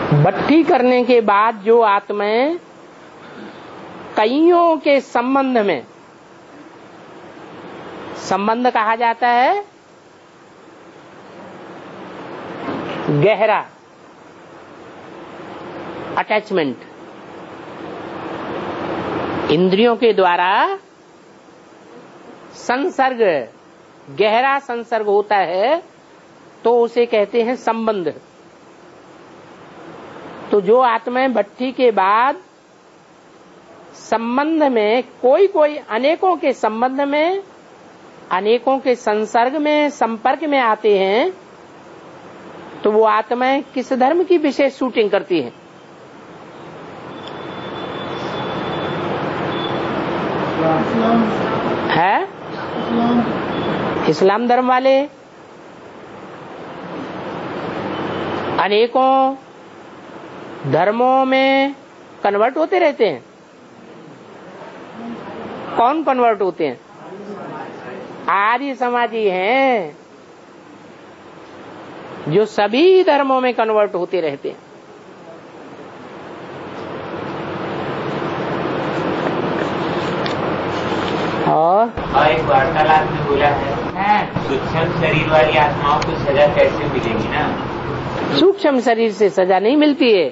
भट्टी करने के बाद जो आत्माएं कईयों के संबंध में, संबंध कहा जाता है गहरा अटैचमेंट, इंद्रियों के द्वारा संसर्ग, गहरा संसर्ग होता है तो उसे कहते हैं संबंध। तो जो आत्माएं भट्टी के बाद संबंध में, कोई कोई अनेकों के संबंध में, अनेकों के संसर्ग में, संपर्क में आते हैं, तो वो आत्माएं किस धर्म की विशेष शूटिंग करती हैं? है इस्लाम धर्म वाले अनेकों धर्मों में कन्वर्ट होते रहते हैं। कौन कन्वर्ट होते हैं? आर्य समाजी हैं जो सभी धर्मों में कन्वर्ट होते रहते हैं। और एक वार्तालाप में बोला है सूक्ष्म शरीर वाली आत्माओं को सजा कैसे मिलेगी ना? सूक्ष्म शरीर से सजा नहीं मिलती है,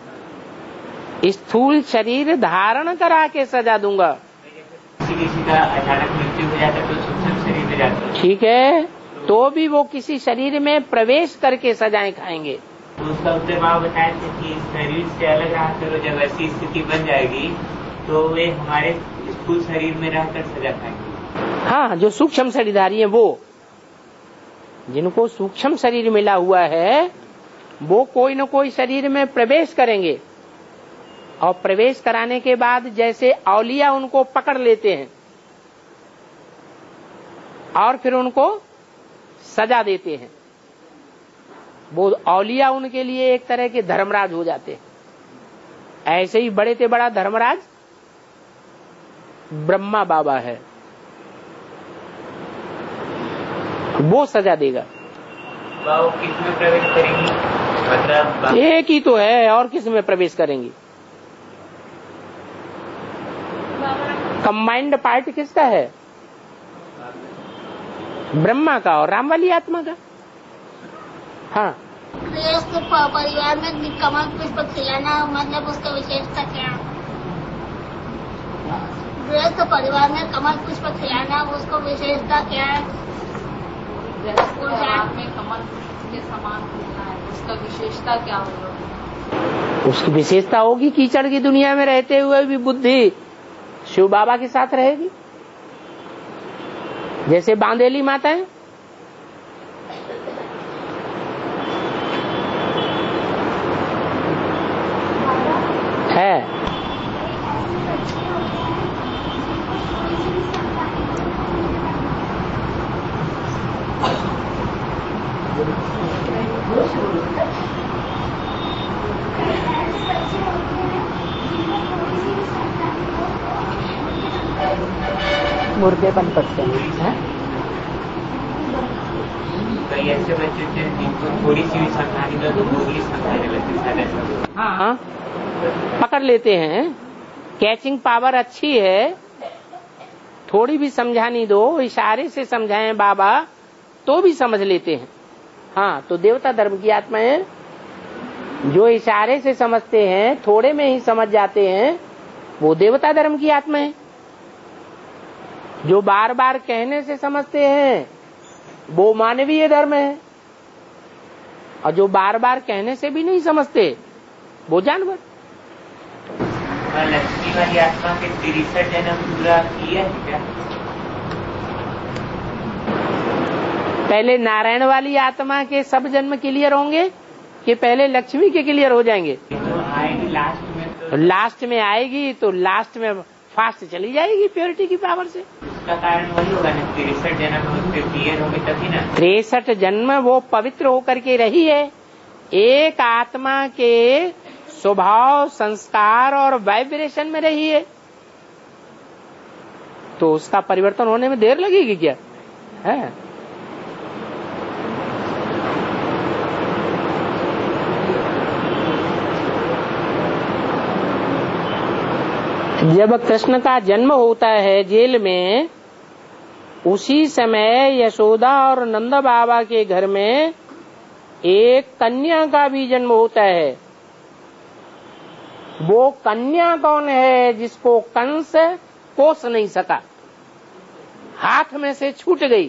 स्थूल शरीर धारण करा के सजा दूंगा। किसी का अचानक मृत्यु हो जाता तो सूक्ष्म शरीर में जाता है, ठीक है, तो भी वो किसी शरीर में प्रवेश करके सजाएं खाएंगे। तो उसका उत्तर भाव बताए थे कि शरीर से अलग रहा करो, जब ऐसी स्थिति बन जाएगी तो वे हमारे स्थूल शरीर में रहकर सजा खाएंगे। हाँ, जो सूक्ष्म शरीरधारी है, वो जिनको सूक्ष्म शरीर मिला हुआ है वो कोई न कोई शरीर में प्रवेश करेंगे, और प्रवेश कराने के बाद जैसे औलिया उनको पकड़ लेते हैं और फिर उनको सजा देते हैं, वो औलिया उनके लिए एक तरह के धर्मराज हो जाते हैं। ऐसे ही बड़े से बड़ा धर्मराज ब्रह्मा बाबा है, वो सजा देगा। वो किस में प्रवेश करेंगी? मतलब एक ही तो है, और किस में प्रवेश करेंगी? कंबाइंड पार्ट किसका है? ब्रह्मा का और राम वाली आत्मा का। हाँ, परिवार में कमल पुष्प खिलाना मतलब उसका विशेषता क्या है? गृहस्थ परिवार में कमल पुष्प खिलाना उसको विशेषता क्या है? में कमल पुष्प के समान खिलना है, उसका विशेषता क्या होगा? उसकी विशेषता होगी कीचड़ की दुनिया में रहते हुए भी बुद्धि शिव बाबा के साथ रहेगी, जैसे बांदेली माता है। मुर्गे बन सकते हैं। कई ऐसे बच्चे थे जिनको थोड़ी सी भी समझानी दो तो वो ही समझाने लगते। हाँ, पकड़ लेते हैं। कैचिंग पावर अच्छी है, थोड़ी भी समझानी दो, इशारे से समझाएं बाबा तो भी समझ लेते हैं। हाँ, तो देवता धर्म की आत्माएं जो इशारे से समझते हैं, थोड़े में ही समझ जाते हैं, वो देवता धर्म की आत्माएं। जो बार बार कहने से समझते हैं वो मानवीय धर्म है, और जो बार बार कहने से भी नहीं समझते वो जानवर। लक्ष्मी वाली आत्मा के 63 जन्म पूरा किया है क्या? पहले नारायण वाली आत्मा के सब जन्म क्लियर होंगे कि पहले लक्ष्मी के क्लियर हो जाएंगे? तो आएगी लास्ट में, तो लास्ट में आएगी तो लास्ट में फास्ट चली जाएगी प्योरिटी की पावर से। उसका कारण वही होगा ना, 63 जन्म उसके क्लियर होंगे तभी ना। 63 जन्म वो पवित्र होकर के रही है। एक आत्मा के स्वभाव, संस्कार और वाइब्रेशन में रही है, तो उसका परिवर्तन होने में देर लगेगी क्या? है जब कृष्ण का जन्म होता है जेल में, उसी समय यशोदा और नंद बाबा के घर में एक कन्या का भी जन्म होता है। वो कन्या कौन है? जिसको कंस पोस नहीं सका, हाथ में से छूट गई।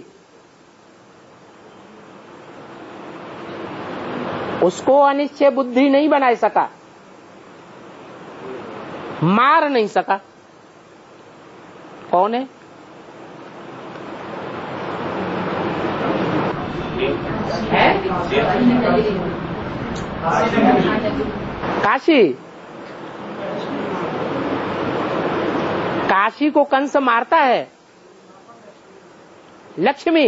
उसको अनिश्चय बुद्धि नहीं बना सका, मार नहीं सका। कौन है? काशी। काशी को कंस मारता है। लक्ष्मी,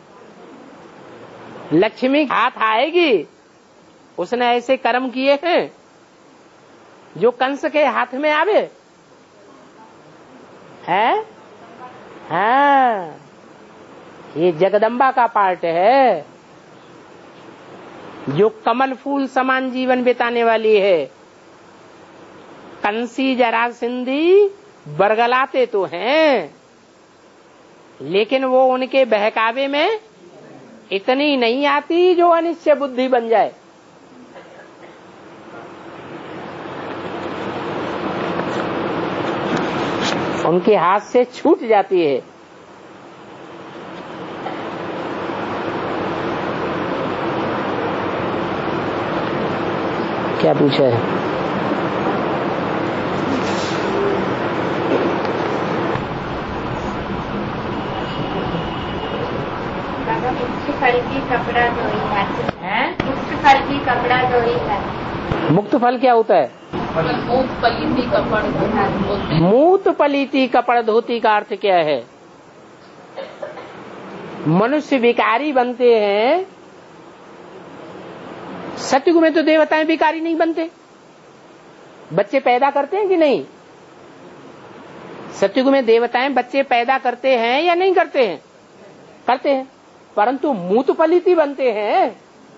लक्ष्मी हाथ आएगी। उसने ऐसे कर्म किए हैं जो कंस के हाथ में आवे है। हाँ, ये जगदम्बा का पार्ट है, जो कमल फूल समान जीवन बिताने वाली है। कंसी जरासंधी बरगलाते तो हैं, लेकिन वो उनके बहकावे में इतनी नहीं आती जो अनिश्चय बुद्धि बन जाए। उनके हाथ से छूट जाती है। क्या पूछा है? मुक्त फल की कपड़ा धोई है। मुक्त फल की कपड़ा धोई है। मुक्त फल क्या होता है? मूत पलीती कपड़ धोती। मूत पलीती कपड़ धोती का अर्थ क्या है? मनुष्य विकारी बनते हैं। सतयुग में तो देवताएं विकारी नहीं बनते, बच्चे पैदा करते हैं कि नहीं? सतयुग में देवताएं बच्चे पैदा करते हैं या नहीं करते हैं? करते हैं, परंतु मूत पलीती बनते हैं।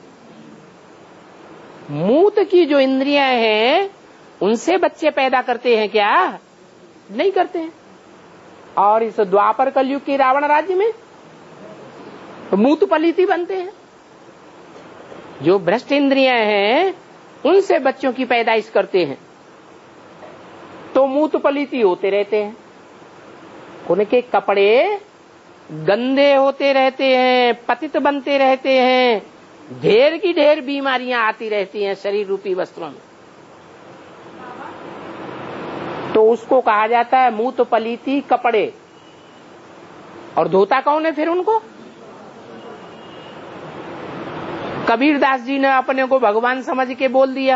मूत की जो इंद्रियां हैं उनसे बच्चे पैदा करते हैं क्या? नहीं करते हैं। और इस द्वापर कलयुग के रावण राज्य में मूत पलीती बनते हैं। जो भ्रष्ट इंद्रियां हैं उनसे बच्चों की पैदाइश करते हैं, तो मूत पलीती होते रहते हैं। उनके कपड़े गंदे होते रहते हैं, पतित बनते रहते हैं, ढेर की ढेर बीमारियां आती रहती हैं शरीर रूपी वस्त्रों में। तो उसको कहा जाता है मूत पलीती कपड़े। और धोता कौन है फिर उनको? कबीरदास जी ने अपने को भगवान समझ के बोल दिया,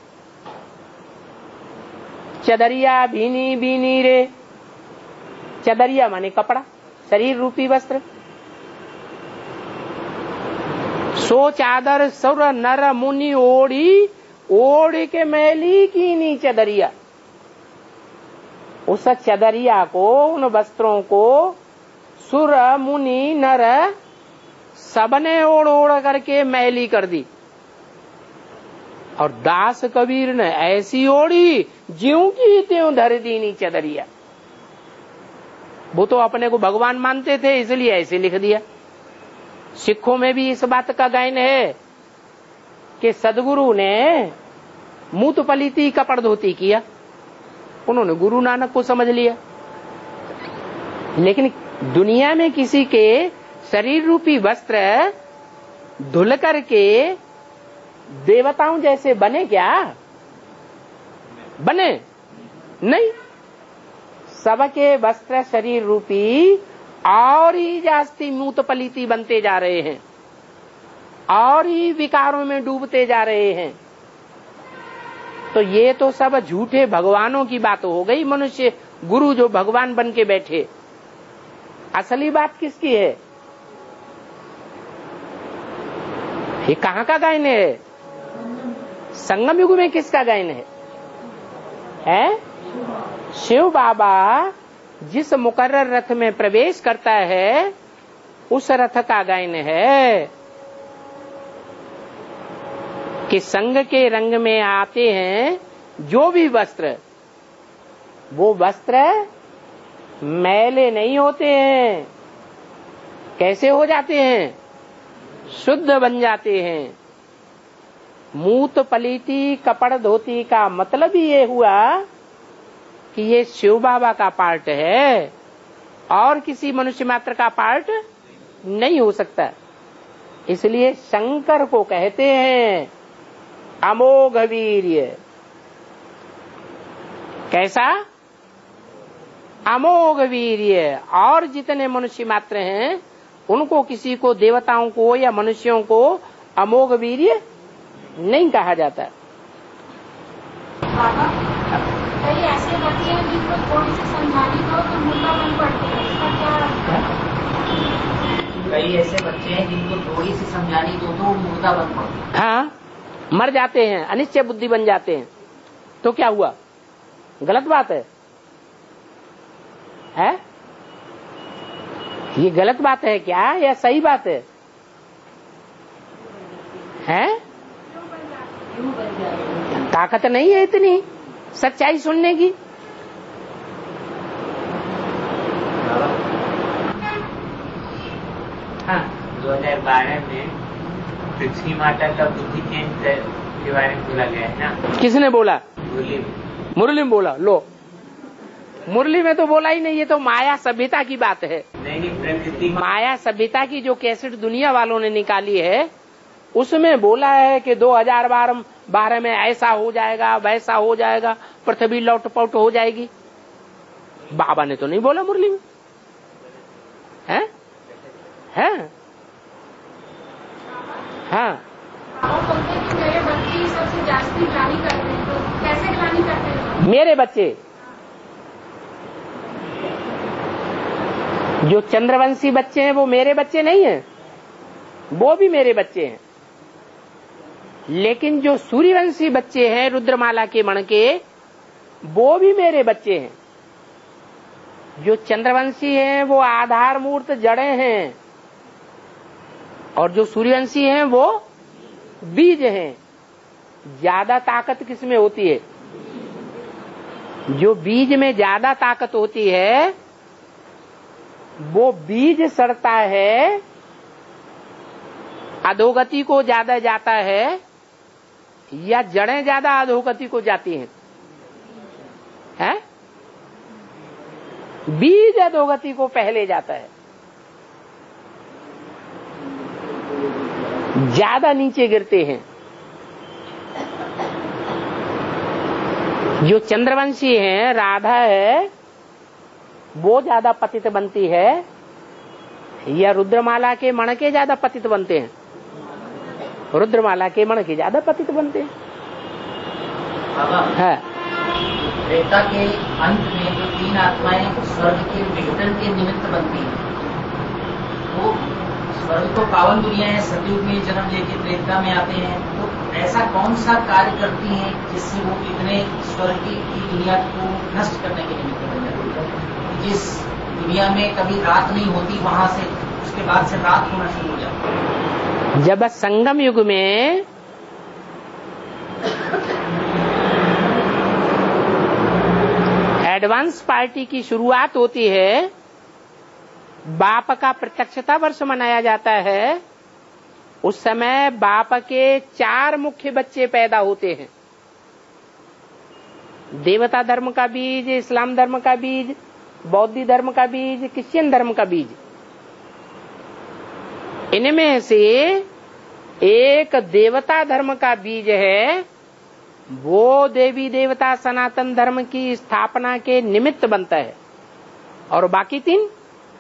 चदरिया भीनी भीनी रे। चदरिया माने कपड़ा, शरीर रूपी वस्त्र। सो चादर सुर नर मुनि ओढ़ी, ओढ़ के मैली कीनी चदरिया। उस चदरिया को, उन वस्त्रों को सुर मुनि नर सबने ओढ़ ओढ़ करके मैली कर दी। और दास कबीर ने ऐसी ओढ़ी ज्यों की त्यों धर दीनी चदरिया। वो तो अपने को भगवान मानते थे, इसलिए ऐसे लिख दिया। सिखों में भी इस बात का गायन है कि सदगुरु ने मूत पलीती कपड़ धोती किया। उन्होंने गुरु नानक को समझ लिया। लेकिन दुनिया में किसी के शरीर रूपी वस्त्र धुल करके देवताओं जैसे बने क्या? बने नहीं। सबके वस्त्र शरीर रूपी और ही जास्ती मूत पलीती बनते जा रहे हैं, और ही विकारों में डूबते जा रहे हैं। तो ये तो सब झूठे भगवानों की बात हो गई। मनुष्य गुरु जो भगवान बन के बैठे, असली बात किसकी है? ये कहाँ का गायन है? संगम युग में किसका गायन है? शिव बाबा जिस मुकर्रर रथ में प्रवेश करता है उस रथ का गायन है कि संग के रंग में आते हैं जो भी वस्त्र, वो वस्त्र मैले नहीं होते हैं। कैसे हो जाते हैं? शुद्ध बन जाते हैं। मूत पलीती कपड़ धोती का मतलब ही ये हुआ कि ये शिव बाबा का पार्ट है और किसी मनुष्य मात्र का पार्ट नहीं हो सकता। इसलिए शंकर को कहते हैं अमोघ वीर्य। कैसा? अमोघ वीर्य। और जितने मनुष्य मात्र हैं उनको, किसी को, देवताओं को या मनुष्यों को अमोघ वीर्य नहीं कहा जाता। बाबा, कई ऐसे बच्चे हैं जिनको थोड़ी सी समझानी हो तो मुर्गा बन पड़ते हैं, इसका क्या? कई ऐसे बच्चे हैं जिनको थोड़ी सी समझानी दो तो मुर्दा बन पड़ते हैं। हाँ, मर जाते हैं, अनिश्चय बुद्धि बन जाते हैं। तो क्या हुआ? गलत बात है? ये गलत बात है क्या या सही बात है? ताकत नहीं है इतनी सच्चाई सुनने की। हाँ, 2012 में पृथ्वी माता का बुद्धि केंद्र के बारे में बोला गया है ना। किसने बोला? मुरली में बोला। लो, मुरली में तो बोला ही नहीं। ये तो माया सभ्यता की बात है। नहीं, प्रकृति माया सभ्यता की जो कैसेट दुनिया वालों ने निकाली है उसमें बोला है कि 2012 में ऐसा हो जाएगा, वैसा हो जाएगा, पृथ्वी लौटपौट हो जाएगी। बाबा ने तो नहीं बोला मुरली में। हैं? हाँ, वो बोलते हैं कि मेरे बच्चे ही सबसे जास्ती ग्लानि करते हैं, तो कैसे ग्लानि करते हैं? मेरे बच्चे जो चंद्रवंशी बच्चे हैं वो मेरे बच्चे नहीं हैं, वो भी मेरे बच्चे हैं। लेकिन जो सूर्यवंशी बच्चे हैं रुद्रमाला के मण के, वो भी मेरे बच्चे हैं। जो चंद्रवंशी हैं वो आधार मूर्त जड़ें हैं और जो सूर्यवंशी हैं वो बीज हैं। ज्यादा ताकत किसमें होती है? जो बीज में ज्यादा ताकत होती है वो बीज सड़ता है, अधोगति को ज्यादा जाता है, या जड़ें ज्यादा अधोगति को जाती हैं? बीज अधोगति को पहले जाता है, ज्यादा नीचे गिरते हैं। जो चंद्रवंशी है, राधा है, वो ज्यादा पतित बनती है या रुद्रमाला के मण के ज्यादा पतित बनते हैं? रुद्रमाला के मण के ज्यादा पतित बनते हैं। है त्रेता के अंत में जो 3 आत्माएं स्वर्ग के विघटन के निमित्त बनती हैं, तो स्वर्ग तो पावन दुनिया है, सतयुग में जन्म लेके त्रेता में आते हैं, तो ऐसा कौन सा कार्य करती हैं जिससे वो इतने स्वर्ग की दुनिया को नष्ट करने के निमित्त बन जाती है? जिस दुनिया में कभी रात नहीं होती, वहां से उसके बाद से रात होना शुरू हो जाती है। जब संगम युग में एडवांस पार्टी की शुरुआत होती है, बाप का प्रत्यक्षता वर्ष मनाया जाता है, उस समय बाप के 4 मुख्य बच्चे पैदा होते हैं। देवता धर्म का बीज, इस्लाम धर्म का बीज, बौद्ध धर्म का बीज, क्रिश्चियन धर्म का बीज। इनमें से एक देवता धर्म का बीज है, वो देवी देवता सनातन धर्म की स्थापना के निमित्त बनता है। और बाकी 3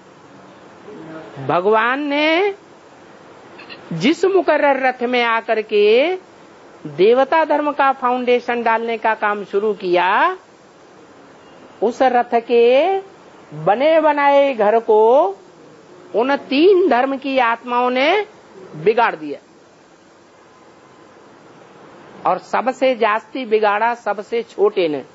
भगवान ने जिस मुकर्रर रथ में आकर के देवता धर्म का फाउंडेशन डालने का काम शुरू किया, उस रथ के बने बनाए घर को उन 3 धर्म की आत्माओं ने बिगाड़ दिया। और सबसे जास्ती बिगाड़ा सबसे छोटे ने।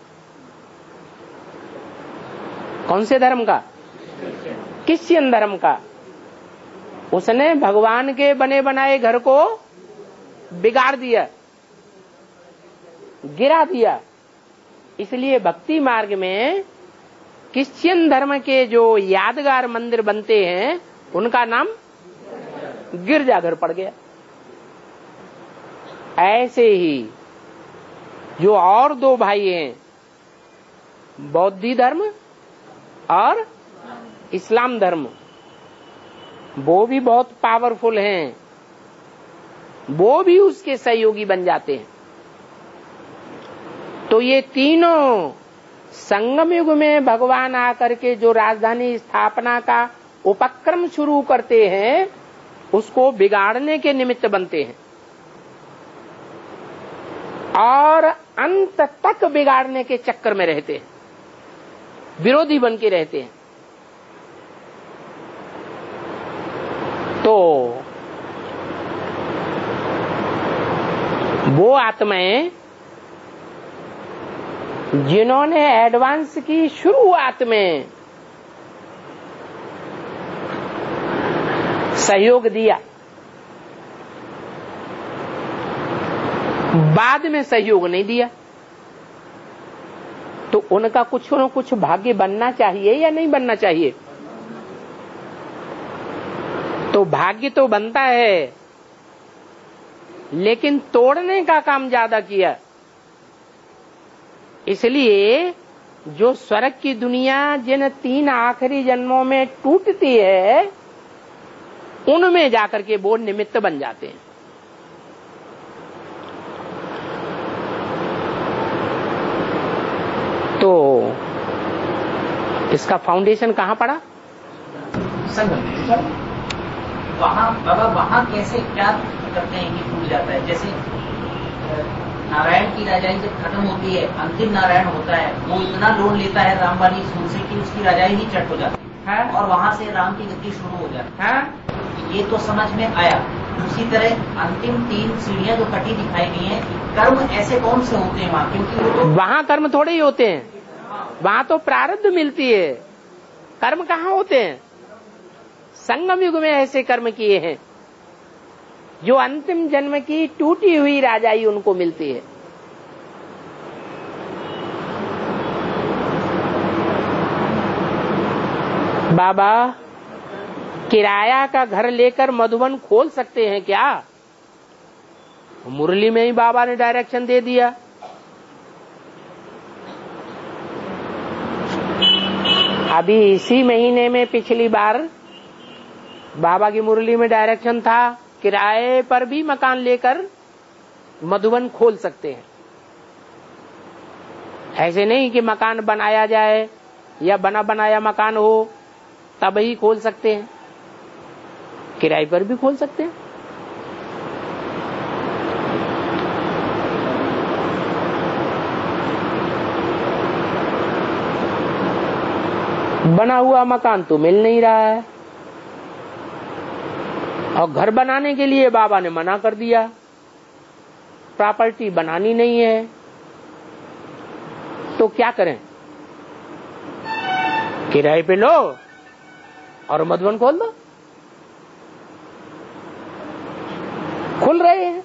कौन से धर्म का? क्रिश्चियन धर्म का। उसने भगवान के बने बनाए घर को बिगाड़ दिया, गिरा दिया। इसलिए भक्ति मार्ग में क्रिश्चियन धर्म के जो यादगार मंदिर बनते हैं उनका नाम गिरजाघर पड़ गया। ऐसे ही जो और दो भाई हैं, बौद्धी धर्म और इस्लाम धर्म, वो भी बहुत पावरफुल हैं, वो भी उसके सहयोगी बन जाते हैं। तो ये तीनों संगम युग में भगवान आकर के जो राजधानी स्थापना का उपक्रम शुरू करते हैं उसको बिगाड़ने के निमित्त बनते हैं और अंत तक बिगाड़ने के चक्कर में रहते हैं, विरोधी बन के रहते हैं। तो वो आत्माएं जिन्होंने एडवांस की शुरुआत में सहयोग दिया, बाद में सहयोग नहीं दिया, तो उनका कुछ न कुछ भाग्य बनना चाहिए या नहीं बनना चाहिए? तो भाग्य तो बनता है, लेकिन तोड़ने का काम ज्यादा किया। इसलिए जो स्वर्ग की दुनिया जिन 3 आखिरी जन्मों में टूटती है, उनमें जाकर के वो निमित्त बन जाते हैं। तो इसका फाउंडेशन कहाँ पड़ा? वहाँ बाबा, वहाँ कैसे क्या करते हैं कि टूट जाता है? जैसे नारायण की राजाई जब खत्म होती है, अंतिम नारायण होता है, वो इतना लोन लेता है रामवाली सूर से कि उसकी राजाई ही चट हो जाती है और वहाँ से राम की गति शुरू हो जाती है। ये तो समझ में आया। उसी तरह अंतिम 3 सीढ़ियां जो कटी दिखाई गई हैं, कर्म ऐसे कौन से होते हैं वहाँ? क्योंकि वो तो वहाँ कर्म थोड़े ही होते हैं, वहाँ तो प्रारब्ध मिलती है। कर्म कहाँ होते हैं? संगम युग में ऐसे कर्म किए हैं जो अंतिम जन्म की टूटी हुई राजाई उनको मिलती है। बाबा किराया का घर लेकर मधुबन खोल सकते हैं क्या? मुरली में ही बाबा ने डायरेक्शन दे दिया। अभी इसी महीने में पिछली बार बाबा की मुरली में डायरेक्शन था, किराए पर भी मकान लेकर मधुबन खोल सकते हैं। ऐसे नहीं कि मकान बनाया जाए या बना बनाया मकान हो तब ही खोल सकते हैं, किराए पर भी खोल सकते हैं। बना हुआ मकान तो मिल नहीं रहा है और घर बनाने के लिए बाबा ने मना कर दिया, प्रॉपर्टी बनानी नहीं है, तो क्या करें? किराए पे लो और मधुबन खोल दो। खुल रहे हैं।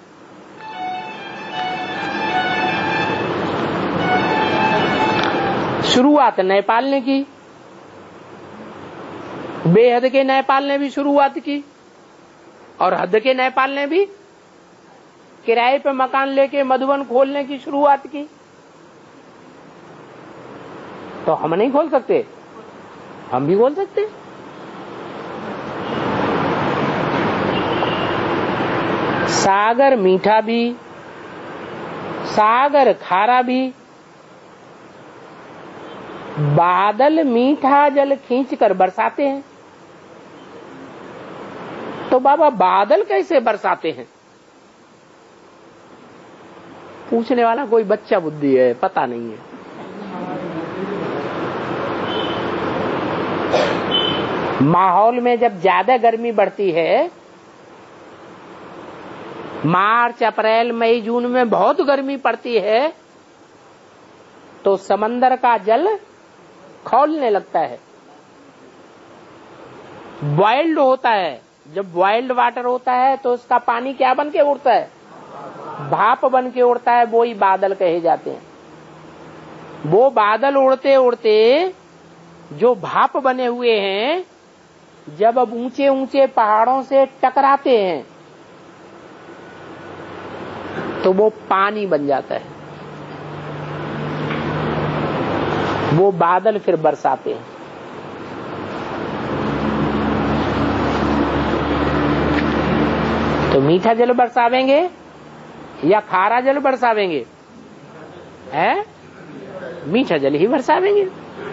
शुरुआत नेपाल ने की, बेहद के नेपाल ने भी शुरुआत की और हद के नेपाल ने भी किराए पे मकान लेके मधुबन खोलने की शुरुआत की। तो हम नहीं खोल सकते? हम भी खोल सकते। सागर मीठा भी, सागर खारा भी, बादल मीठा जल खींचकर बरसाते हैं। तो बाबा बादल कैसे बरसाते हैं? पूछने वाला कोई बच्चा बुद्धि है, पता नहीं है। माहौल में जब ज्यादा गर्मी बढ़ती है, मार्च अप्रैल मई जून में बहुत गर्मी पड़ती है, तो समंदर का जल खौलने लगता है, बॉइल्ड होता है। जब बॉइल्ड वाटर होता है तो उसका पानी क्या बन के उड़ता है? भाप बन के उड़ता है, वो ही बादल कहे जाते हैं। वो बादल उड़ते उड़ते जो भाप बने हुए हैं, जब अब ऊंचे ऊंचे पहाड़ों से टकराते हैं तो वो पानी बन जाता है। वो बादल फिर बरसाते हैं। तो मीठा जल बरसावेंगे या खारा जल बरसावेंगे? है मीठा जल ही बरसावेंगे।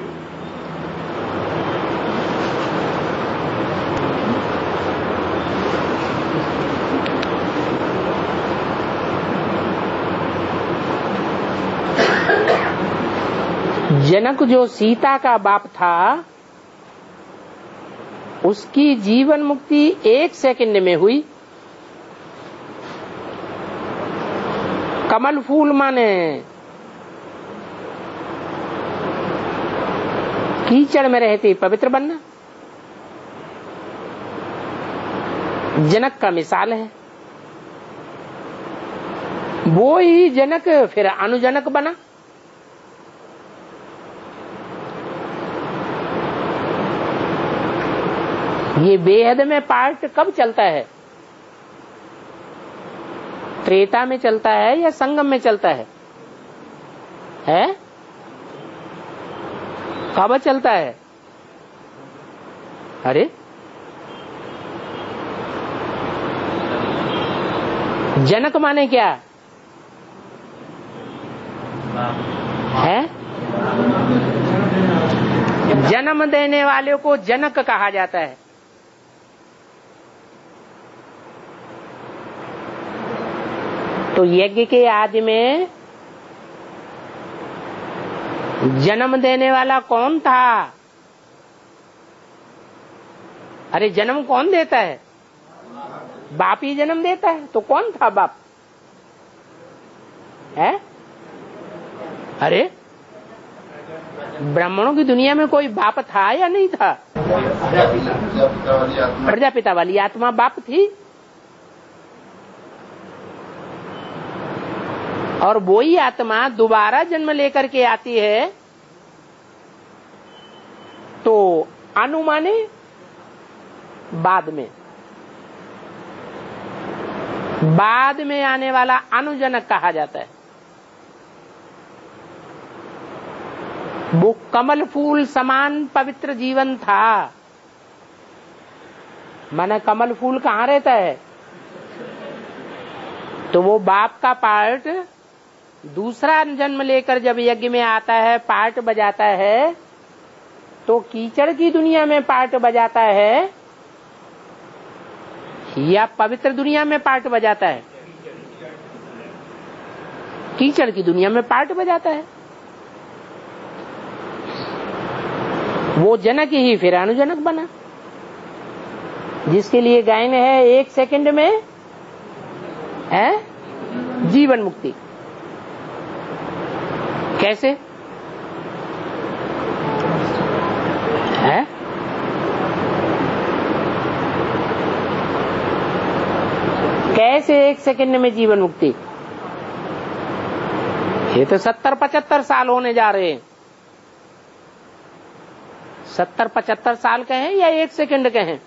जनक जो सीता का बाप था, उसकी जीवन मुक्ति 1 सेकंड में हुई। कमल फूल माने कीचड़ में रहते पवित्र बनना, जनक का मिसाल है। वो ही जनक फिर अनुजनक बना। ये बेहद में पार्ट कब चलता है? त्रेता में चलता है या संगम में चलता है? कब चलता है? अरे जनक माने क्या है? जन्म देने वाले को जनक कहा जाता है। तो यज्ञ के आदि में जन्म देने वाला कौन था? अरे जन्म कौन देता है? बाप ही जन्म देता है। तो कौन था बाप? है? अरे ब्राह्मणों की दुनिया में कोई बाप था या नहीं था? प्रजापिता वाली आत्मा बाप थी। और वही आत्मा दोबारा जन्म लेकर के आती है। तो अनु माने बाद में आने वाला अनुजनक कहा जाता है। वो कमल फूल समान पवित्र जीवन था। माने कमल फूल कहाँ रहता है? तो वो बाप का पार्ट दूसरा जन्म लेकर जब यज्ञ में आता है, पार्ट बजाता है, तो कीचड़ की दुनिया में पार्ट बजाता है या पवित्र दुनिया में पार्ट बजाता है? कीचड़ की दुनिया में पार्ट बजाता है। वो जनक ही फिर अनुजनक बना, जिसके लिए गायन है 1 सेकंड में है जीवन मुक्ति। कैसे है? कैसे 1 सेकंड में जीवन मुक्ति? ये तो 70-75 साल होने जा रहे हैं। 70-75 साल के हैं या 1 सेकंड के हैं?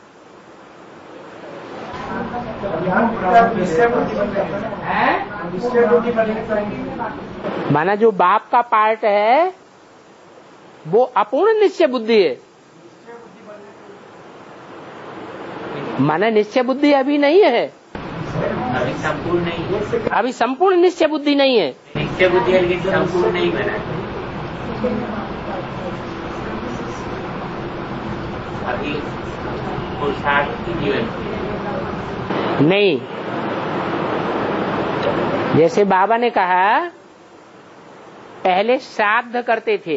माना जो बाप का पार्ट है वो अपूर्ण निश्चय बुद्धि है। माना निश्चय बुद्धि अभी नहीं है, अभी संपूर्ण नहीं है। अभी संपूर्ण निश्चय बुद्धि नहीं है। निश्चय बुद्धि लेकिन संपूर्ण नहीं बना। अभी पुरुषार्थ की जीवन नहीं। जैसे बाबा ने कहा पहले श्राद्ध करते थे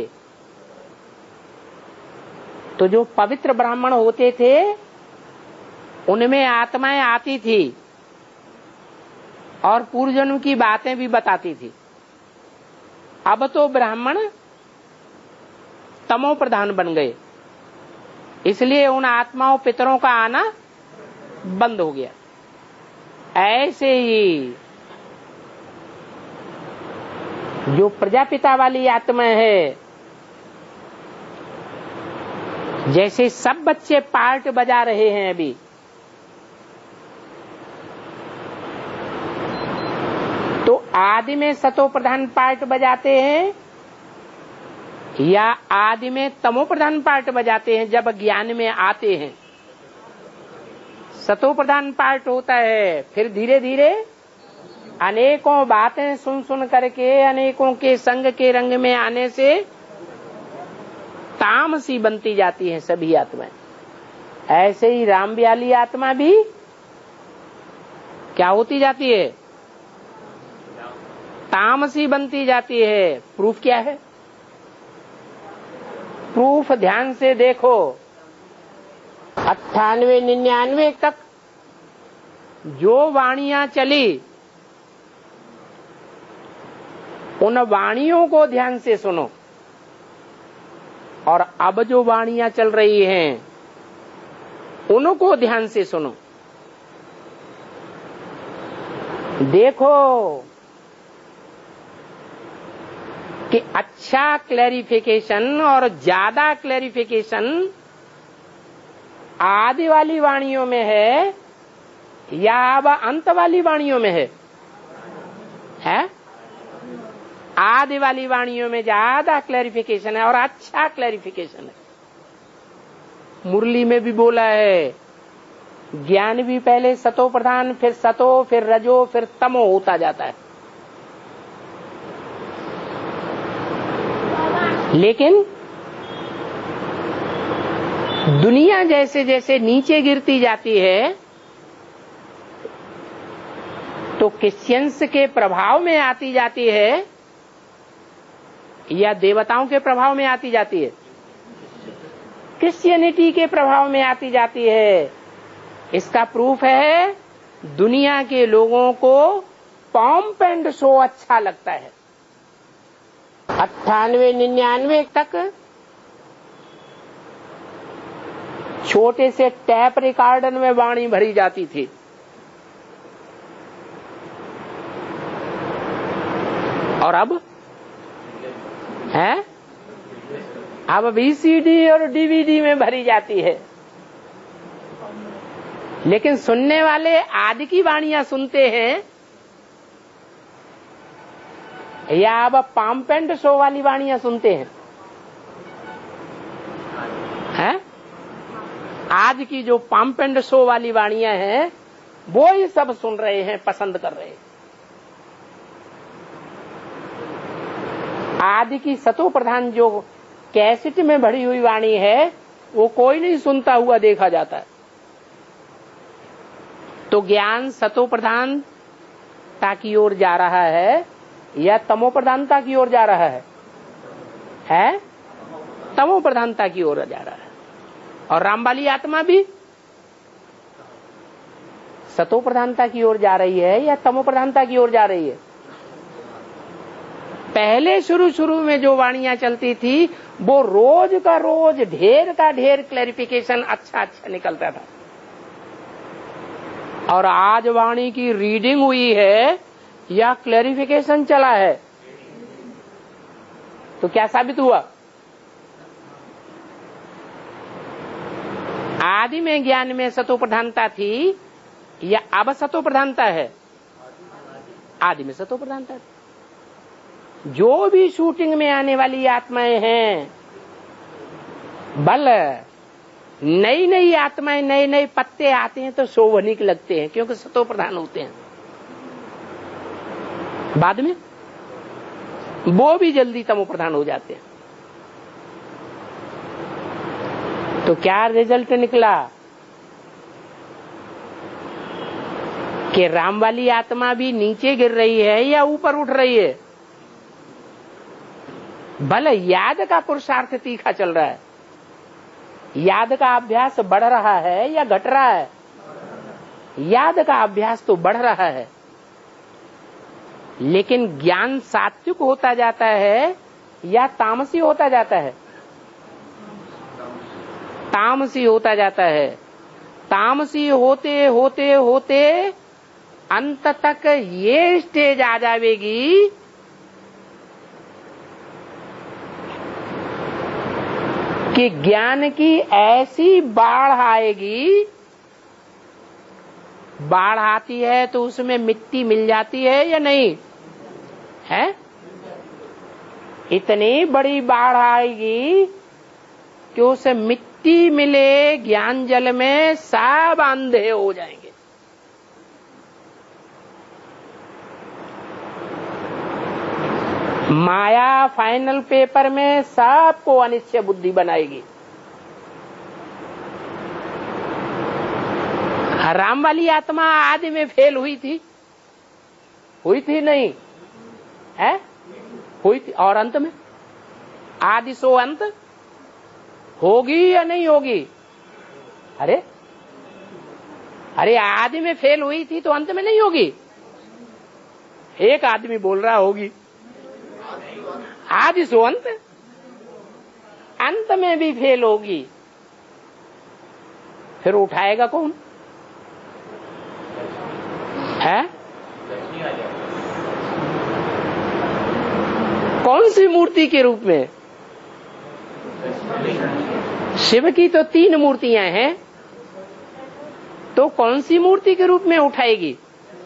तो जो पवित्र ब्राह्मण होते थे उनमें आत्माएं आती थी और पूर्व जन्म की बातें भी बताती थी। अब तो ब्राह्मण तमो प्रधान बन गए, इसलिए उन आत्माओं पितरों का आना बंद हो गया। ऐसे ही जो प्रजापिता वाली आत्मा है, जैसे सब बच्चे पार्ट बजा रहे हैं अभी, तो आदि में सतो प्रधान पार्ट बजाते हैं या आदि में तमो प्रधान पार्ट बजाते हैं? जब ज्ञान में आते हैं सतो प्रधान पार्ट होता है, फिर धीरे धीरे अनेकों बातें सुन सुन करके, अनेकों के संग के रंग में आने से तामसी बनती जाती हैं सभी आत्माएं। ऐसे ही राम वाली आत्मा भी क्या होती जाती है? तामसी बनती जाती है। प्रूफ क्या है? प्रूफ ध्यान से देखो, 98-99 तक जो वाणियां चली, उन वाणियों को ध्यान से सुनो, और अब जो वाणियां चल रही हैं उनको ध्यान से सुनो। देखो कि अच्छा क्लैरिफिकेशन और ज्यादा क्लैरिफिकेशन आदि वाली वाणियों में है या अब अंत वाली वाणियों में है? आदि वाली वाणियों में ज्यादा क्लैरिफिकेशन है और अच्छा क्लैरिफिकेशन है। मुरली में भी बोला है, ज्ञान भी पहले सतो प्रधान, फिर सतो, फिर रजो, फिर तमो होता जाता है। लेकिन दुनिया जैसे जैसे नीचे गिरती जाती है तो क्रिश्चियंस के प्रभाव में आती जाती है या देवताओं के प्रभाव में आती जाती है? क्रिश्चियनिटी के प्रभाव में आती जाती है। इसका प्रूफ है, दुनिया के लोगों को पॉम्प एंड शो अच्छा लगता है। 98-99 तक छोटे से टैप रिकॉर्डर में वाणी भरी जाती थी, और अब है, अब वीसीडी और डीवीडी में भरी जाती है। लेकिन सुनने वाले आदि की वाणियां सुनते हैं या अब पॉम्प एंड शो वाली वाणियां सुनते हैं? आज की जो पॉम्प एंड शो वाली वाणियां हैं वो ही सब सुन रहे हैं, पसंद कर रहे हैं। आदि की सतो प्रधान जो कैसेट में भरी हुई वाणी है वो कोई नहीं सुनता हुआ देखा जाता है। तो ज्ञान सतो प्रधानता की ओर जा रहा है या तमो प्रधानता की ओर जा रहा है? तमो प्रधानता की ओर जा रहा है। और रामबाली आत्मा भी सतो प्रधानता की ओर जा रही है या तमो प्रधानता की ओर जा रही है? पहले शुरू में जो वाणियां चलती थी वो रोज का रोज ढेर का ढेर क्लैरिफिकेशन अच्छा निकलता था, और आज वाणी की रीडिंग हुई है या क्लैरिफिकेशन चला है, तो क्या साबित हुआ? आदि में ज्ञान में सतो प्रधानता थी या अब सतो प्रधानता है? आदि में सतो प्रधानता थी। जो भी शूटिंग में आने वाली आत्माएं हैं, बल नई नई आत्माएं, नए नए पत्ते आते हैं तो शोभनिक लगते हैं क्योंकि सतो प्रधान होते हैं। बाद में वो भी जल्दी तमो प्रधान हो जाते हैं। तो क्या रिजल्ट निकला कि राम वाली आत्मा भी नीचे गिर रही है या ऊपर उठ रही है? भले याद का पुरुषार्थ तीखा चल रहा है, याद का अभ्यास बढ़ रहा है या घट रहा है? याद का अभ्यास तो बढ़ रहा है, लेकिन ज्ञान सात्विक होता जाता है या तामसी होता जाता है? तामसी होता जाता है। तामसी होते होते होते अंत तक ये स्टेज आ जाएगी कि ज्ञान की ऐसी बाढ़ आएगी, बाढ़ आती है तो उसमें मिट्टी मिल जाती है या नहीं है? इतनी बड़ी बाढ़ आएगी कि उस मिट्टी मिले ज्ञान जल में सब अंधे हो जाएंगे। माया फाइनल पेपर में सबको अनिश्चय बुद्धि बनाएगी। राम वाली आत्मा आदि में फेल हुई थी नहीं है? हुई थी। और अंत में आदि सो अंत होगी या नहीं होगी? अरे आदि में फेल हुई थी तो अंत में नहीं होगी? एक आदमी बोल रहा होगी, आदि सो अंत, अंत में भी फेल होगी। फिर उठाएगा कौन है? कौन सी मूर्ति के रूप में? शिव की तो 3 मूर्तियां हैं, तो कौन सी मूर्ति के रूप में उठाएगी?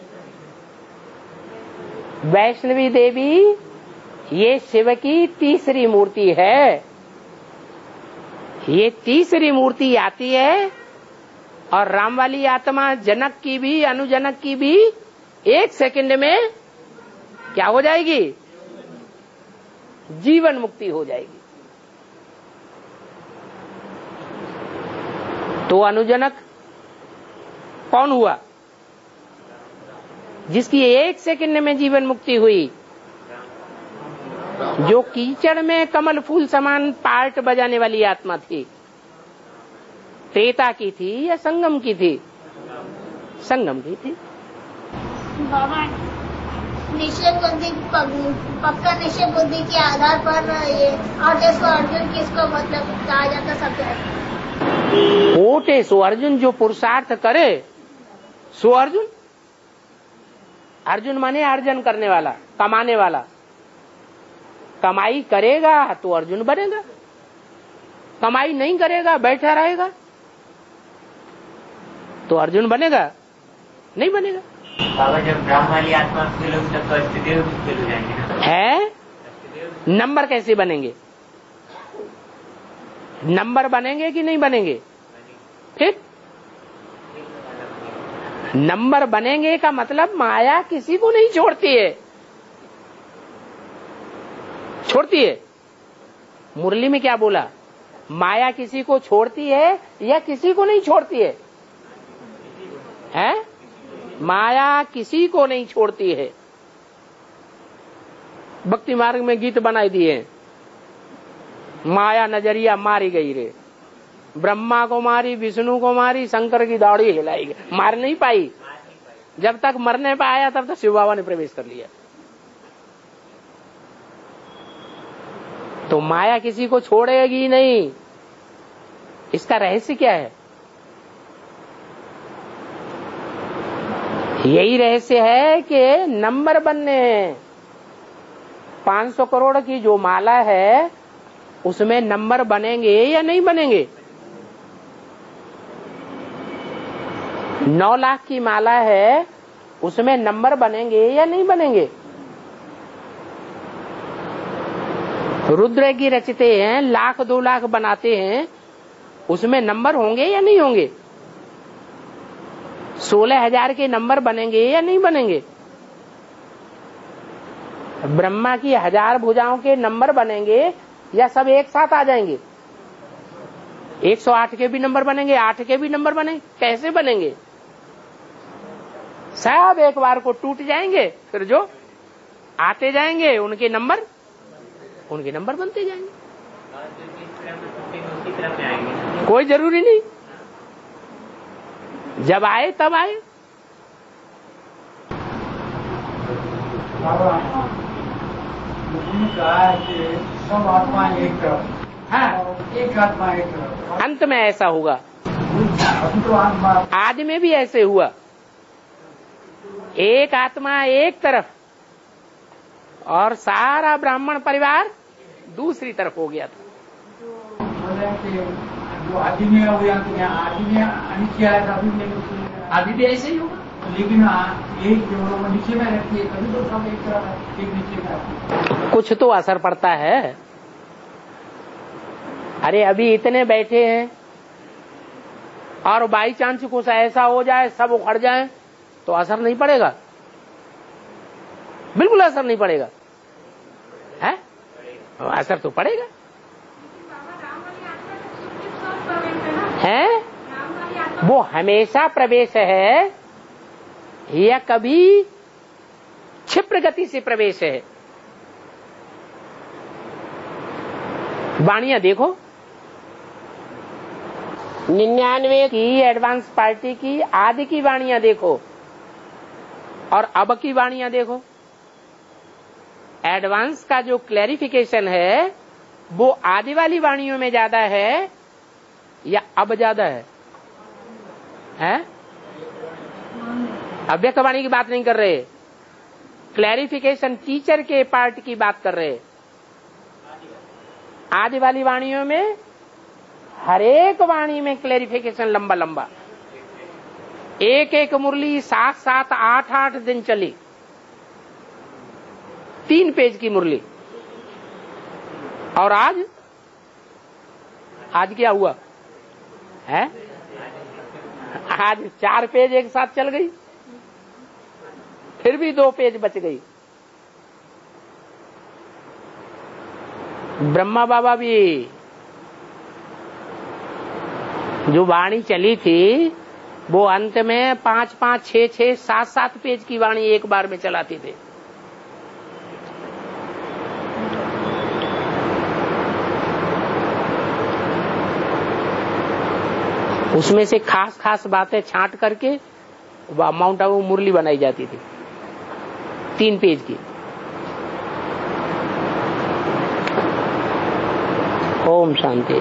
वैष्णवी देवी ये शिव की तीसरी मूर्ति है। ये तीसरी मूर्ति आती है और राम वाली आत्मा जनक की भी अनुजनक की भी 1 सेकंड में क्या हो जाएगी? जीवन मुक्ति हो जाएगी। तो अनुजनक कौन हुआ? जिसकी 1 सेकंड में जीवन मुक्ति हुई। जो कीचड़ में कमल फूल समान पार्ट बजाने वाली आत्मा थी, त्रेता की थी या संगम की थी? संगम की थी। बाबा निश्चय बुद्धि, पक्का निश्चय बुद्धि के आधार पर ये आटे सो अर्जुन किसको मतलब कहा जाता सब? ओटे सो अर्जुन, जो पुरुषार्थ करे सो अर्जुन। अर्जुन माने अर्जन करने वाला, कमाने वाला। कमाई करेगा तो अर्जुन बनेगा, कमाई नहीं करेगा बैठा रहेगा तो अर्जुन बनेगा नहीं बनेगा। बाबा जब ब्रह्म वाली आत्मा फेल होगी तब तो अष्टदेव भी फेल हो जाएंगे ना? है नंबर कैसे बनेंगे? नंबर बनेंगे कि नहीं बनेंगे? फिर नंबर बनेंगे का मतलब माया किसी को नहीं छोड़ती है। छोड़ती है? मुरली में क्या बोला? माया किसी को छोड़ती है या किसी को नहीं छोड़ती है? हैं? माया किसी को नहीं छोड़ती है। भक्ति मार्ग में गीत बनाई दिए, माया नजरिया मारी गई रे, ब्रह्मा को मारी, विष्णु को मारी, शंकर की दाढ़ी हिलाई गई, मार नहीं पाई। जब तक मरने पे आया तब तक शिव बाबा ने प्रवेश कर लिया। तो माया किसी को छोड़ेगी नहीं। इसका रहस्य क्या है? यही रहस्य है कि नंबर बनने हैं। 500 करोड़ की जो माला है उसमें नंबर बनेंगे या नहीं बनेंगे? 9 लाख की माला है उसमें नंबर बनेंगे या नहीं बनेंगे? रुद्र की रचते हैं, 1,00,000 2 लाख बनाते हैं, उसमें नंबर होंगे या नहीं होंगे? 16,000 के नंबर बनेंगे या नहीं बनेंगे? ब्रह्मा की 1000 भुजाओं के नंबर बनेंगे या सब एक साथ आ जाएंगे? 108 के भी नंबर बनेंगे, 8 के भी नंबर बनेंगे, कैसे बनेंगे? सब एक बार को टूट जाएंगे, फिर जो आते जाएंगे उनके नंबर बनते जाएंगे। कोई जरूरी नहीं, जब आए तब आए। कहा है कि सब आत्मा एक तरफ, हाँ, एक आत्मा एक तरफ। अंत में ऐसा होगा, आदि में भी ऐसे हुआ। एक आत्मा एक तरफ और सारा ब्राह्मण परिवार दूसरी तरफ हो गया था। रहे हैं कि जो आदि में हो या तो यहाँ आदि में अनिश्चय आया था अभी नहीं, अभी भी ऐसे ही होगा। लेकिन ये जो नीचे में रहती है कभी तो सब एक नीचे में आती है। कुछ तो असर पड़ता है। अरे अभी इतने बैठे हैं और बाई चांस कुछ ऐसा हो जाए सब उखड़ जाए तो असर नहीं पड़ेगा, बिल्कुल असर नहीं पड़ेगा, है? असर तो पड़ेगा, है? वो हमेशा प्रवेश है या कभी क्षिप्र गति से प्रवेश है। वाणियां देखो, 99 की एडवांस पार्टी की आदि की वाणियां देखो और अब की वाणियां देखो। एडवांस का जो क्लैरिफिकेशन है वो आदि वाली वाणियों में ज्यादा है या अब ज्यादा है? अव्यक्त वाणी की बात नहीं कर रहे, क्लैरिफिकेशन टीचर के पार्ट की बात कर रहे। आदि वाली वाणियों में हर एक वाणी में क्लैरिफिकेशन लंबा लंबा, एक एक मुरली 7-7 8-8 दिन चली, 3 पेज की मुरली। और आज क्या हुआ है? आज 4 पेज एक साथ चल गई, फिर भी 2 पेज बच गई। ब्रह्मा बाबा भी जो वाणी चली थी वो अंत में 5-5 6-6 7-7 पेज की वाणी एक बार में चलाते थे। उसमें से खास खास बातें छांट करके माउंट आबू मुरली बनाई जाती थी 3 पेज की। ओम शांति।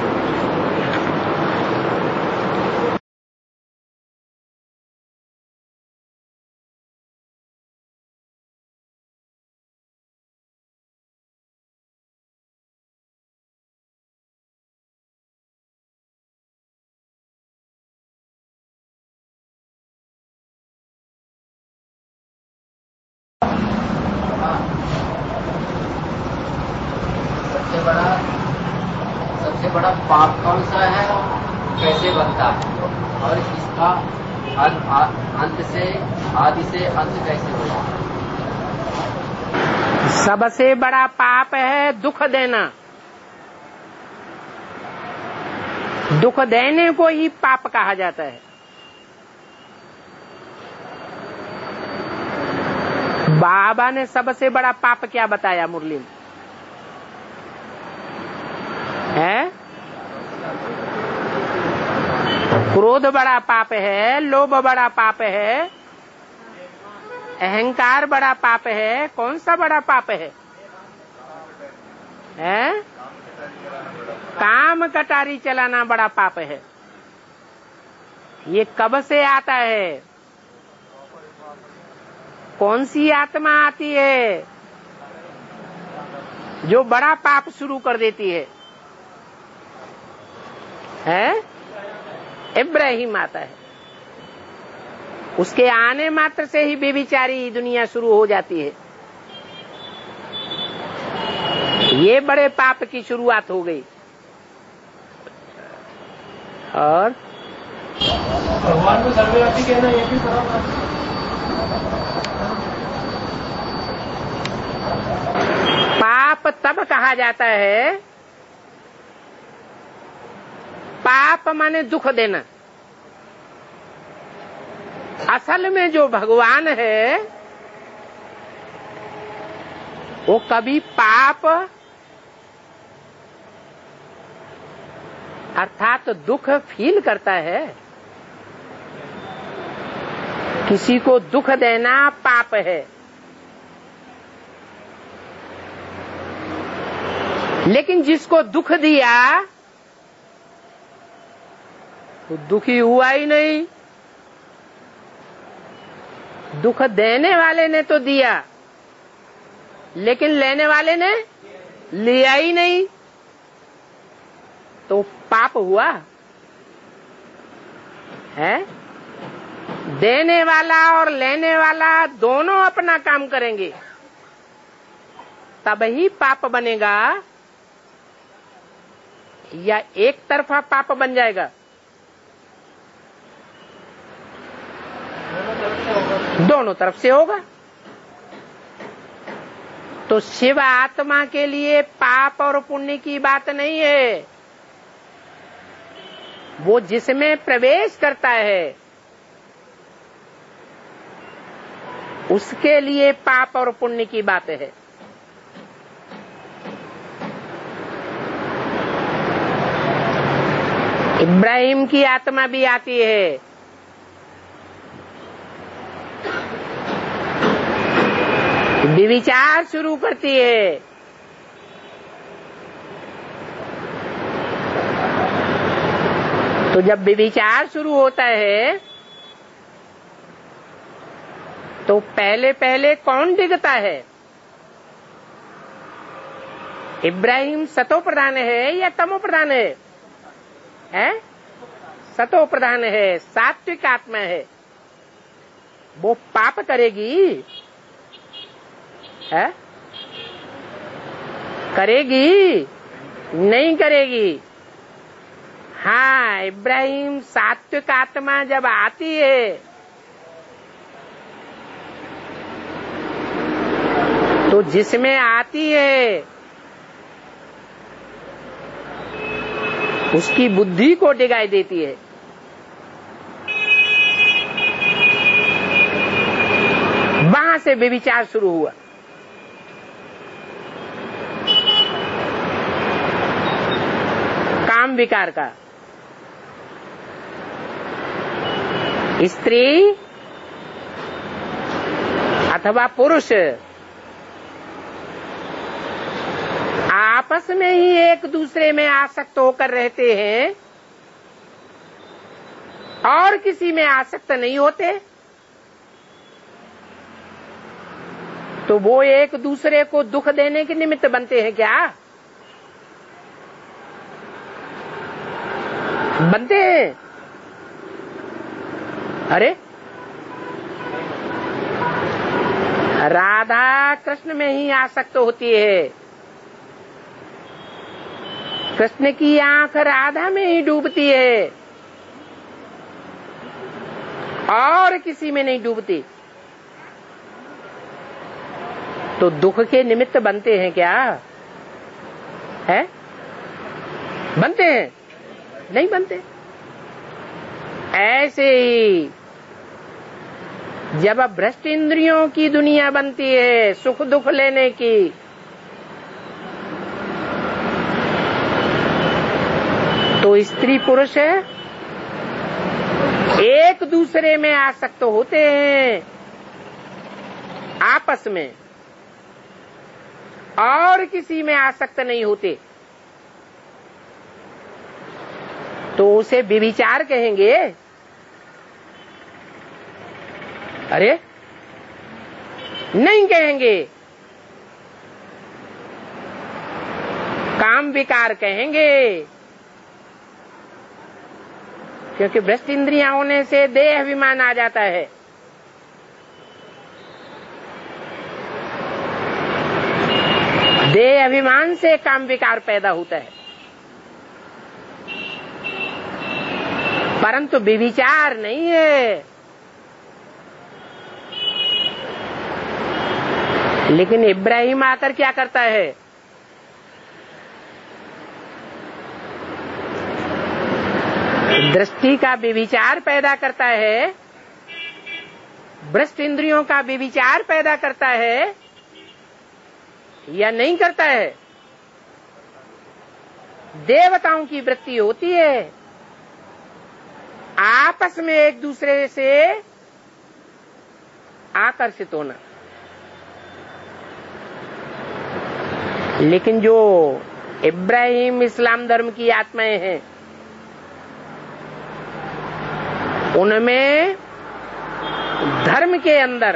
सबसे बड़ा पाप कौन सा है, कैसे बनता है, और इसका अंत से आदि से अंत कैसे होगा? सबसे बड़ा पाप है दुख देना। दुख देने को ही पाप कहा जाता है। बाबा ने सबसे बड़ा पाप क्या बताया मुरली में? है क्रोध बड़ा पाप है, लोभ बड़ा पाप है, अहंकार बड़ा पाप है। कौन सा बड़ा पाप है? काम कटारी चलाना बड़ा पाप है। ये कब से आता है? कौन सी आत्मा आती है जो बड़ा पाप शुरू कर देती है? इब्राहिम आता है। उसके आने मात्र से ही बेविचारी दुनिया शुरू हो जाती है। ये बड़े पाप की शुरुआत हो गई। और भगवान को सर्वव्यापी कहना ये भी बराबर। पाप तब कहा जाता है, पाप माने दुख देना। असल में जो भगवान है वो कभी पाप अर्थात दुख फील करता है। किसी को दुख देना पाप है, लेकिन जिसको दुख दिया वो दुखी हुआ ही नहीं। दुख देने वाले ने तो दिया, लेकिन लेने वाले ने लिया ही नहीं। तो पाप हुआ है। देने वाला और लेने वाला दोनों अपना काम करेंगे तब ही पाप बनेगा, या एक तरफा पाप बन जाएगा? दोनों तरफ से होगा। तो शिव आत्मा के लिए पाप और पुण्य की बात नहीं है, वो जिसमें प्रवेश करता है उसके लिए पाप और पुण्य की बात है। इब्राहिम की आत्मा भी आती है, विचार शुरू करती है, तो जब विचार शुरू होता है तो पहले पहले कौन डिगता है? इब्राहिम सतो प्रधान है या तमो प्रधान है? सतो प्रधान है, सात्विक आत्मा है। वो पाप करेगी है? करेगी? नहीं करेगी। हाँ, इब्राहिम सात्विक आत्मा जब आती है तो जिसमें आती है उसकी बुद्धि को डिगाई देती है। वहां से व्यभिचार शुरू हुआ। काम विकार का। स्त्री अथवा पुरुष आपस में ही एक दूसरे में आसक्त होकर रहते हैं और किसी में आसक्त नहीं होते, तो वो एक दूसरे को दुख देने के निमित्त बनते हैं क्या? बनते हैं? अरे राधा कृष्ण में ही आसक्त होती है, कृष्ण की आंख राधा में ही डूबती है और किसी में नहीं डूबती, तो दुख के निमित्त बनते हैं क्या? है? बनते हैं? नहीं बनते। ऐसे ही जब भ्रष्ट इंद्रियों की दुनिया बनती है सुख दुख लेने की, तो स्त्री पुरुष एक दूसरे में आसक्त होते हैं आपस में और किसी में आसक्त नहीं होते, तो उसे व्यभिचार कहेंगे? अरे नहीं कहेंगे, काम विकार कहेंगे, क्योंकि भ्रष्ट इंद्रियां होने से देह अभिमान आ जाता है। देह अभिमान से काम विकार पैदा होता है, परंतु व्यभिचार नहीं है। लेकिन इब्राहिम आकर क्या करता है? दृष्टि का व्यभिचार पैदा करता है, भ्रष्ट इंद्रियों का व्यभिचार पैदा करता है या नहीं करता है? देवताओं की वृत्ति होती है आपस में एक दूसरे से आकर्षित होना, लेकिन जो इब्राहिम इस्लाम धर्म की आत्माएं हैं उनमें धर्म के अंदर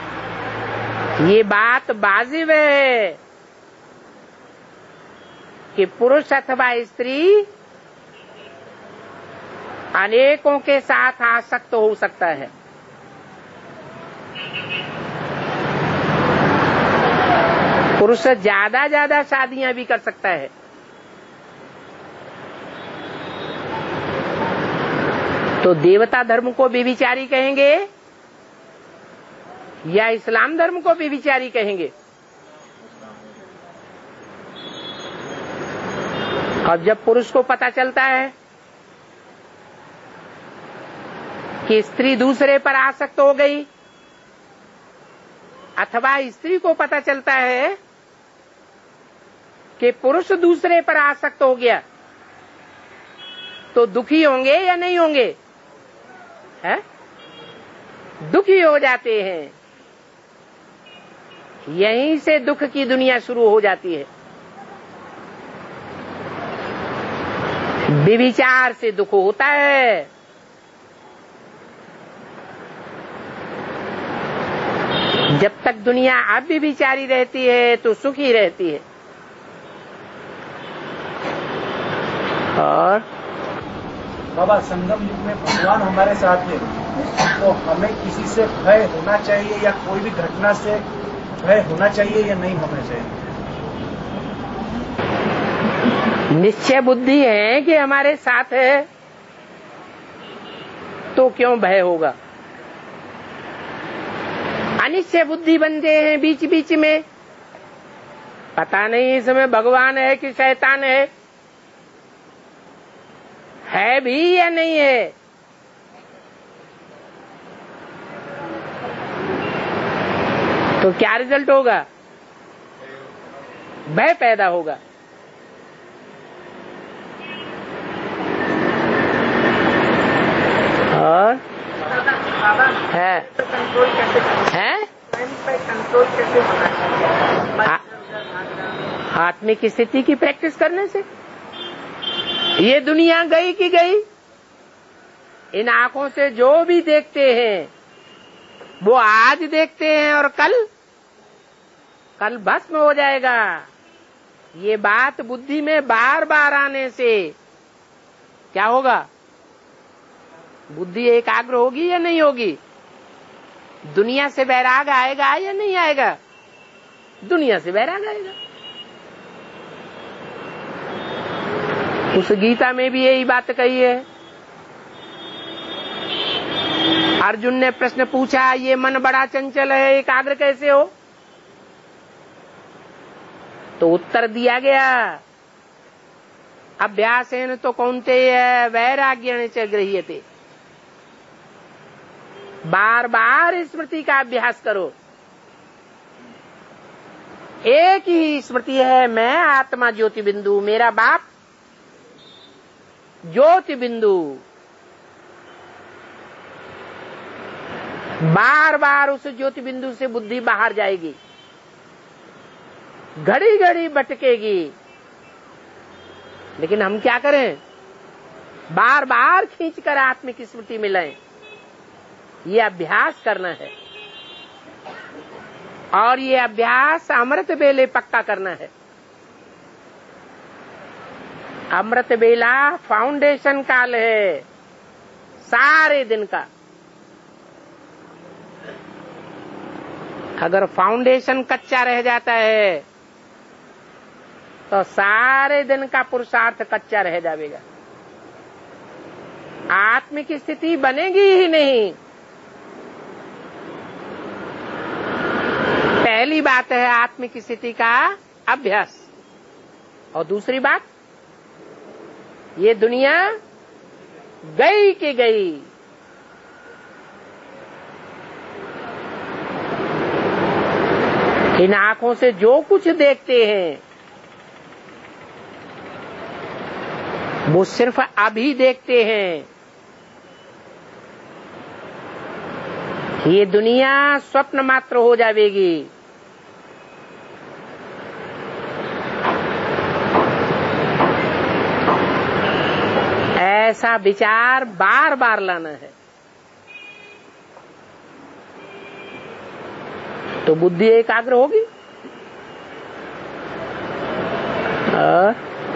ये बात वाजिब है कि पुरुष अथवा स्त्री अनेकों के साथ आसक्त हो सकता है। पुरुष ज्यादा शादियां भी कर सकता है। तो देवता धर्म को व्यभिचारी कहेंगे या इस्लाम धर्म को व्यभिचारी कहेंगे? अब जब पुरुष को पता चलता है कि स्त्री दूसरे पर आसक्त हो गई, अथवा स्त्री को पता चलता है कि पुरुष दूसरे पर आसक्त हो गया, तो दुखी होंगे या नहीं होंगे? है? दुखी हो जाते हैं। यहीं से दुख की दुनिया शुरू हो जाती है। व्यभिचार से दुख होता है। जब तक दुनिया अव्यभिचारी रहती है तो सुखी रहती है। और बाबा, संगम युग में भगवान हमारे साथ है, तो हमें किसी से भय होना चाहिए या कोई भी घटना से भय होना चाहिए या नहीं होना चाहिए? निश्चय बुद्धि है कि हमारे साथ है, तो क्यों भय होगा? अनिश्चय बुद्धि बनते हैं बीच बीच में, पता नहीं इसमें भगवान है कि शैतान है भी या नहीं है। तो क्या रिजल्ट होगा? भय पैदा होगा। और है कंट्रोल कैसे होना? आत्मिक स्थिति की प्रैक्टिस करने से। ये दुनिया गई की गई। इन आंखों से जो भी देखते हैं वो आज देखते हैं और कल भस्म हो जाएगा। ये बात बुद्धि में बार बार आने से क्या होगा? बुद्धि एकाग्र होगी या नहीं होगी? दुनिया से वैराग आएगा या नहीं आएगा? दुनिया से वैराग आएगा। उस गीता में भी यही बात कही है। अर्जुन ने प्रश्न पूछा, ये मन बड़ा चंचल है, एकाग्र कैसे हो? तो उत्तर दिया गया, अभ्यासेन तो कौन्तेय वैराग्येण च गृह्यते। बार बार स्मृति का अभ्यास करो। एक ही स्मृति है, मैं आत्मा ज्योति बिंदु, मेरा बाप ज्योति बिंदु। बार बार उस ज्योति बिंदु से बुद्धि बाहर जाएगी, घड़ी घड़ी भटकेगी। लेकिन हम क्या करें? बार बार खींचकर आत्मिक स्मृति में लाएं। ये अभ्यास करना है, और ये अभ्यास अमृत बेले पक्का करना है। अमृत बेला फाउंडेशन काल है सारे दिन का। अगर फाउंडेशन कच्चा रह जाता है तो सारे दिन का पुरुषार्थ कच्चा रह जाएगा, आत्मिक स्थिति बनेगी ही नहीं। पहली बात है आत्मिक स्थिति का अभ्यास, और दूसरी बात, ये दुनिया गई की गई। इन आंखों से जो कुछ देखते हैं वो सिर्फ अभी देखते हैं। ये दुनिया स्वप्न मात्र हो जाएगी। ऐसा विचार बार बार लाना है, तो बुद्धि एकाग्र होगी।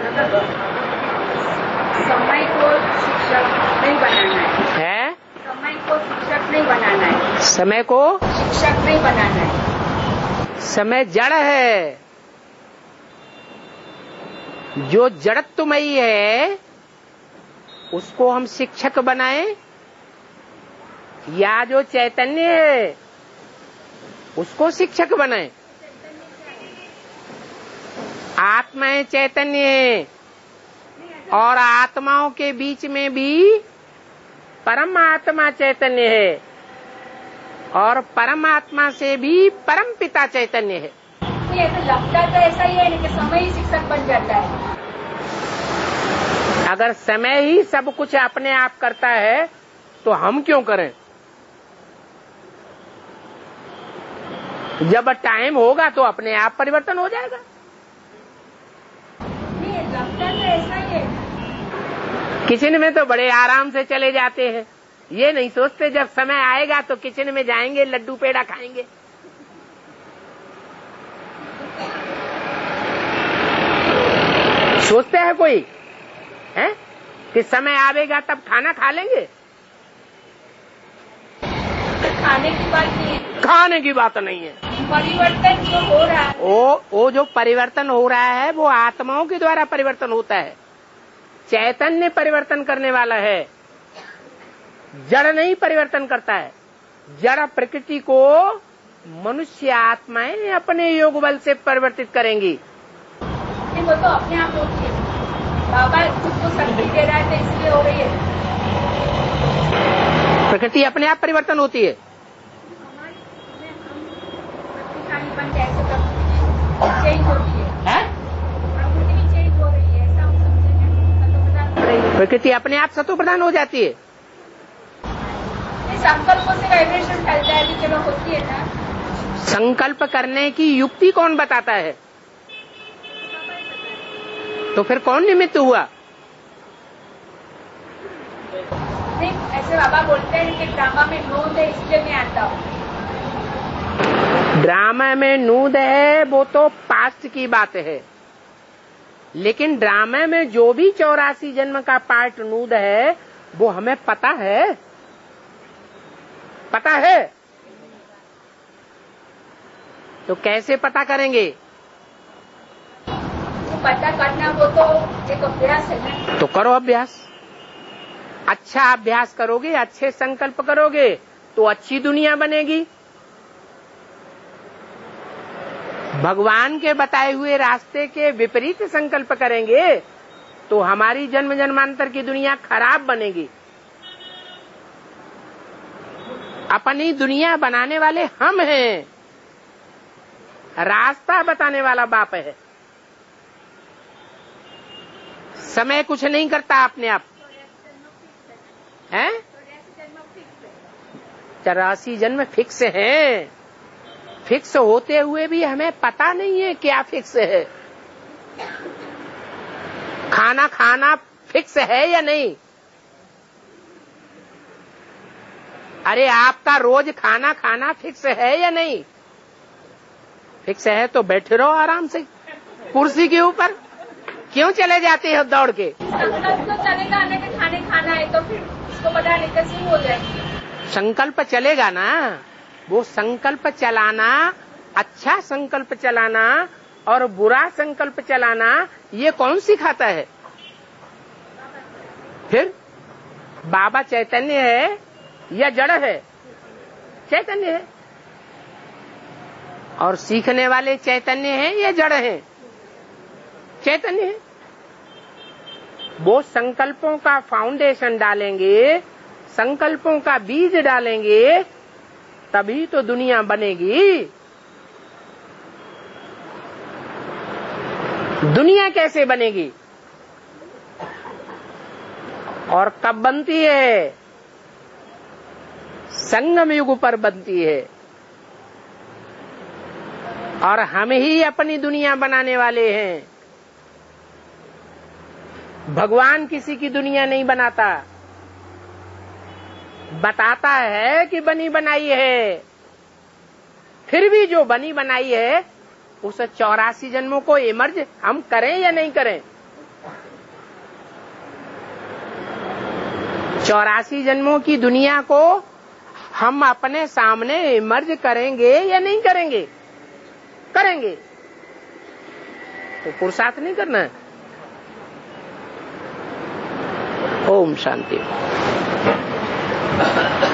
समय को शिक्षक नहीं बनाना है। समय जड़ है, जो जड़त्वमयी है उसको हम शिक्षक बनाएं, या जो चैतन्य है उसको शिक्षक बनाएं। आत्माएं चैतन्य है और आत्माओं के बीच में भी परम आत्मा चैतन्य है और परमात्मा से भी परम पिता चैतन्य है। नहीं, ऐसा लगता तो ऐसा ही है कि समय ही शिक्षक बन जाता है। अगर समय ही सब कुछ अपने आप करता है तो हम क्यों करें? जब टाइम होगा तो अपने आप परिवर्तन हो जाएगा। नहीं, लगता तो ऐसा ही है। किचन में तो बड़े आराम से चले जाते हैं, ये नहीं सोचते जब समय आएगा तो किचन में जाएंगे, लड्डू पेड़ा खाएंगे। सोचते हैं कोई है कि समय आवेगा तब खाना खा लेंगे? खाने की बात नहीं है, खाने की बात नहीं है। परिवर्तन जो हो रहा है वो जो परिवर्तन हो रहा है वो आत्माओं के द्वारा परिवर्तन होता है। चैतन्य परिवर्तन करने वाला है, जड़ नहीं परिवर्तन करता है। जड़ प्रकृति को मनुष्य आत्माएं अपने योग बल से परिवर्तित करेंगी। वो तो अपने आप होती है। बाबा खुद को शक्ति दे रहा है तो इसलिए हो रही है। प्रकृति अपने आप परिवर्तन होती है। चेंज होती है, चेंज हो रही है, ऐसा हम समझेंगे। प्रकृति अपने आप सतो प्रधान हो जाती है। संकल्पों से वाइब्रेशन फैलता है कि चलो होती है ना। संकल्प करने की युक्ति कौन बताता है? तो फिर कौन निमित्त हुआ? नहीं, ऐसे बाबा बोलते हैं कि ड्रामा में नूद है इसलिए मैं आता हूँ। ड्रामा में नूद है वो तो पास्ट की बात है, लेकिन ड्रामा में जो भी 84 जन्म का पार्ट नूद है वो हमें पता है। पता है तो कैसे पता करेंगे? पता करना वो तो एक अभ्यास है ना। तो करो अभ्यास। अच्छा अभ्यास करोगे, अच्छे संकल्प करोगे तो अच्छी दुनिया बनेगी। भगवान के बताए हुए रास्ते के विपरीत संकल्प करेंगे तो हमारी जन्म जन्मांतर की दुनिया खराब बनेगी। अपनी दुनिया बनाने वाले हम हैं, रास्ता बताने वाला बाप है। समय कुछ नहीं करता अपने आप है। 84 जन्म फिक्स हैं। फिक्स होते हुए भी हमें पता नहीं है क्या फिक्स है। खाना खाना फिक्स है या नहीं? अरे आपका रोज खाना खाना फिक्स है या नहीं? फिक्स है तो बैठे रहो आराम से कुर्सी के ऊपर, क्यों चले जाते हो दौड़ के? संकल्प तो चलेगा ना कि खाने खाना है तो फिर इसको बताने कैसे हो जाएगी? संकल्प चलेगा ना। वो संकल्प चलाना, अच्छा संकल्प चलाना और बुरा संकल्प चलाना ये कौन सिखाता है? फिर बाबा चैतन्य है या जड़ है? चैतन्य है। और सीखने वाले चैतन्य हैं या जड़ हैं? चैतन्य है। वो संकल्पों का फाउंडेशन डालेंगे, संकल्पों का बीज डालेंगे, तभी तो दुनिया बनेगी। दुनिया कैसे बनेगी और कब बनती है? संगम युग पर बनती है। और हम ही अपनी दुनिया बनाने वाले हैं। भगवान किसी की दुनिया नहीं बनाता, बताता है कि बनी बनाई है। फिर भी जो बनी बनाई है उस 84 जन्मों को इमर्ज हम करें या नहीं करें? 84 जन्मों की दुनिया को हम अपने सामने इमर्ज करेंगे या नहीं करेंगे? करेंगे। तो पुरुषार्थ नहीं करना है। ओम शांति।